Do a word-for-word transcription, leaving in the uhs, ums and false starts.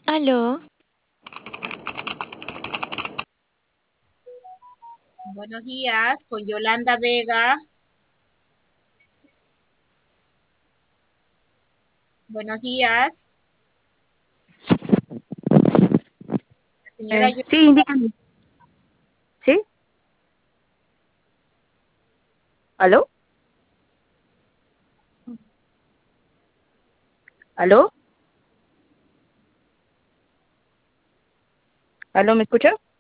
Aló, Buenos días, con Yolanda Vega. Buenos días, la señora Eh, Yo- sí, indícame. ¿Sí? ¿Aló? ¿Aló? ¿Aló? ¿Me escucha?